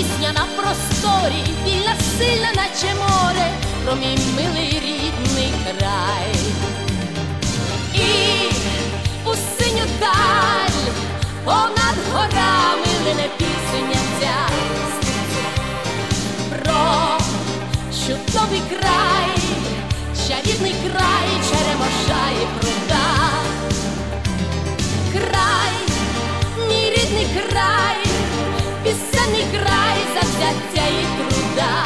пісня на просторі, вільна, сильна, наче море, про мій милий рідний край. І у синю даль понад горами лине пісня ця про чудовий край, чарівний край Черемоша і пруда. Край, мій рідний край, пісенний край завзяття і труда.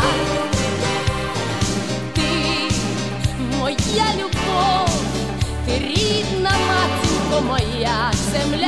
Ти моя любов, ти рідна матінко моя земля.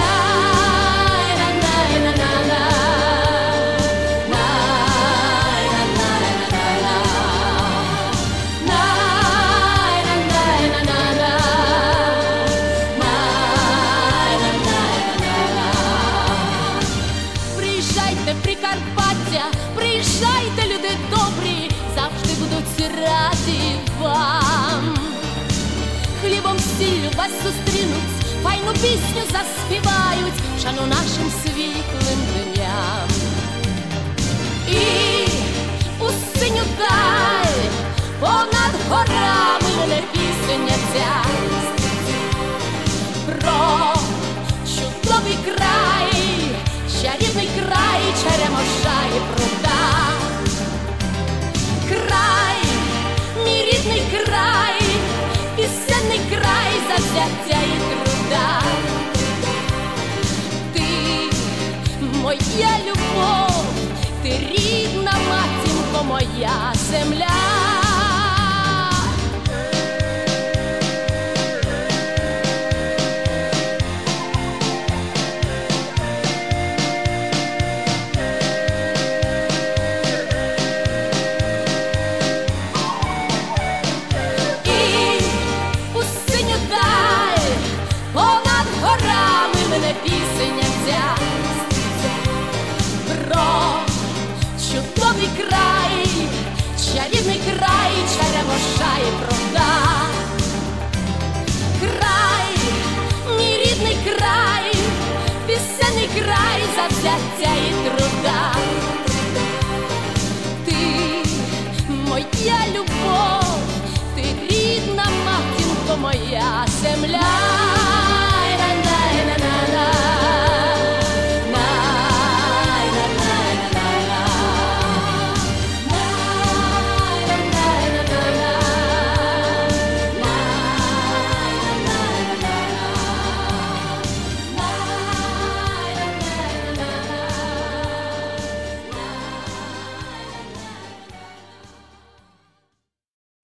Прикарпаття, приїжджайте, люди добрі, завжди будуть раді вам. Хлібом, сіллю вас зустрінуть, файну пісню заспівають, шану нашим світлим дням. І у синю даль понад горами лине пісня ця про чудовий край, чарівний край Черемоша і пруда. Край, мій рідний край, пісенний край завзяття і труда. Ти моя любов, ти рідна матінко моя земля. Чудовий край, чарівний край Черемоша і пруда. Край, мій рідний край, пісенний край завзяття і труда. Ти моя любов, ти рідна матінко моя земля.